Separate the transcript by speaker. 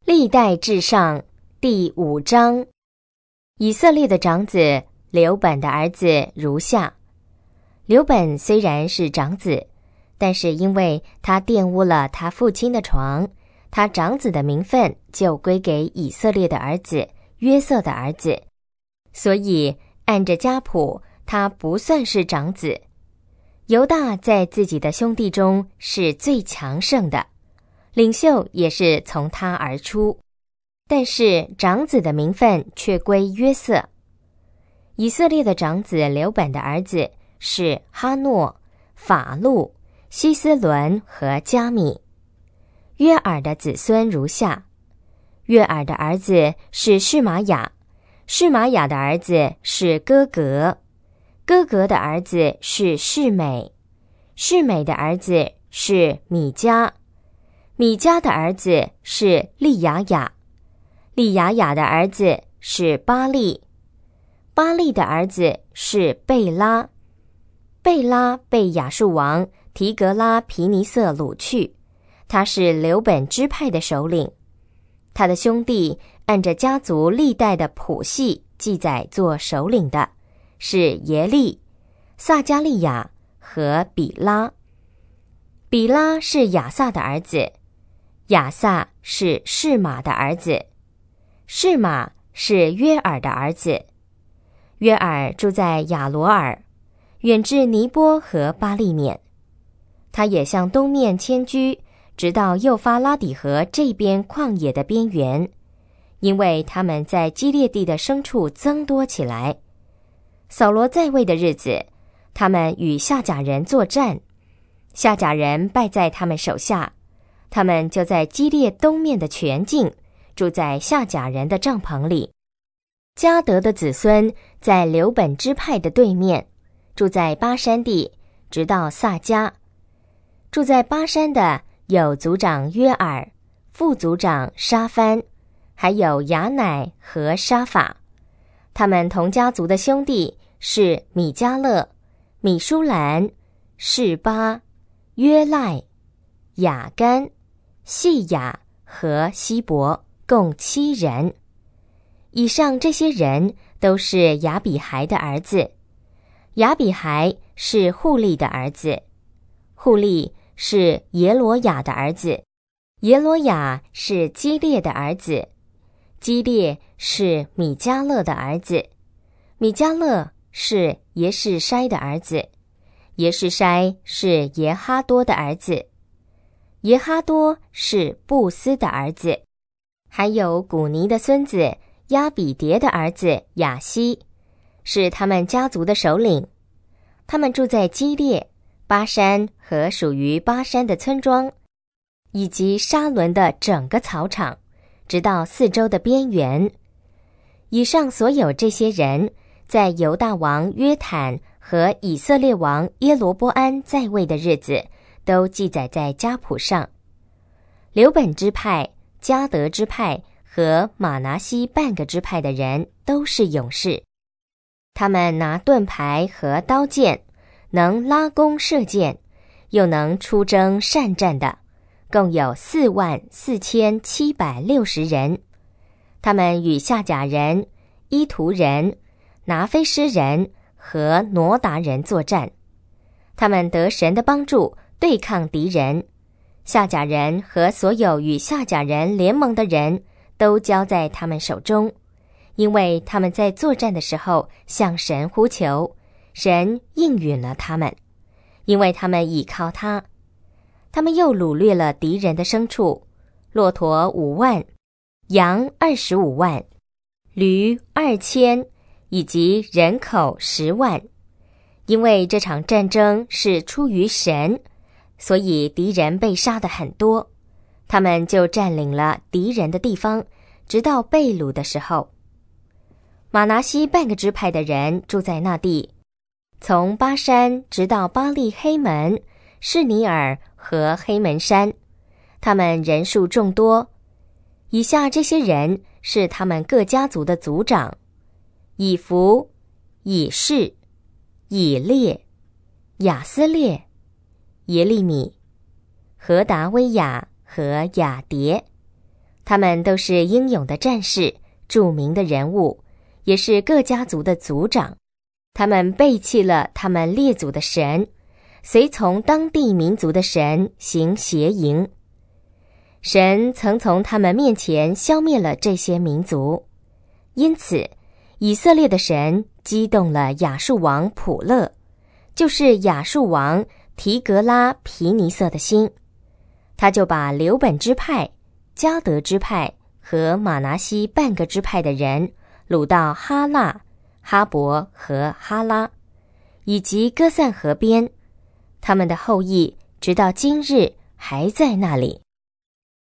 Speaker 1: 历代志上第5章，以色列的长子流本的儿子如下。流本虽然是长子，但是因为他玷污了他父亲的床，他长子的名分就归给以色列的儿子约瑟的儿子，所以按着家谱，他不算是长子。犹大在自己的兄弟中是最强盛的，领袖也是从他而出，但是长子的名分却归约瑟。以色列的长子流本的儿子是哈诺、法路、希斯伦和加米。约珥的子孙如下：约珥的儿子是示玛雅，示玛雅的儿子是哥格，哥格的儿子是示美，示美的儿子是米迦，米迦的儿子是利雅雅，利雅雅的儿子是巴利，巴利的儿子是贝拉，贝拉被亚述王提格拉皮尼瑟掳去，他是流本支派的首领。他的兄弟按着家族历代的谱系记载做首领的是耶利、撒加利亚和比拉。比拉是亚萨的儿子，亚萨是示玛的儿子，示玛是约珥的儿子。约珥住在亚罗尔，远至尼波和巴利免。他也向东面迁居，直到幼发拉底河这边旷野的边缘，因为他们在基列地的牲畜增多起来。扫罗在位的日子，他们与夏甲人作战，夏甲人败在他们手下，他们就在基列东面的全境住在夏甲人的帐篷里。迦得的子孙在流本支派的对面，住在巴山地，直到撒迦。住在巴山的有族长约珥、副族长沙番，还有雅乃和沙法。他们同家族的兄弟是米迦勒、米舒兰、示巴、约赖、雅干、细雅和希伯，共7人。以上这些人都是亚比孩的儿子。亚比孩是户利的儿子，户利是耶罗雅的儿子，耶罗雅是基列的儿子，基列是米迦勒的儿子，米迦勒是耶士筛的儿子，耶士筛是耶哈多的儿子，耶哈多是布斯的儿子，还有古尼的孙子亚比迭的儿子亚希，是他们家族的首领。他们住在基列、巴山和属于巴山的村庄，以及沙伦的整个草场，直到四周的边缘。以上所有这些人，在犹大王约坦和以色列王耶罗波安在位的日子，都记载在家谱上。流本支派、迦得支派和玛拿西半个支派的人都是勇士，他们拿盾牌和刀剑，能拉弓射箭，又能出征善战的，共有44760人。他们与夏甲人、伊图人、拿非施人和挪达人作战，他们得神的帮助，对抗敌人。夏甲人和所有与夏甲人联盟的人都交在他们手中，因为他们在作战的时候向神呼求，神应允了他们，因为他们倚靠他。他们又掳掠了敌人的牲畜，骆驼5万，羊25万，驴2000，以及人口10万。因为这场战争是出于神，所以敌人被杀得很多，他们就占领了敌人的地方，直到被掳的时候。玛拿西半个支派的人住在那地，从巴山直到巴利黑门、士尼尔和黑门山，他们人数众多。以下这些人是他们各家族的族长：以弗、以士、以列、亚斯列、耶利米、何达威雅和雅迭。 他们都是英勇的战士，著名的人物，也是各家族的族长。他们背弃了他们列祖的神，随从当地民族的神行邪淫。神曾从他们面前消灭了这些民族，因此以色列的神激动了亚述王普勒，就是亚述王提格拉皮尼瑟的心。他就把流本支派、迦得支派和马拿西半个支派的人掳到哈腊、哈伯和哈拉，以及歌散河边，他们的后裔直到今日还在那里。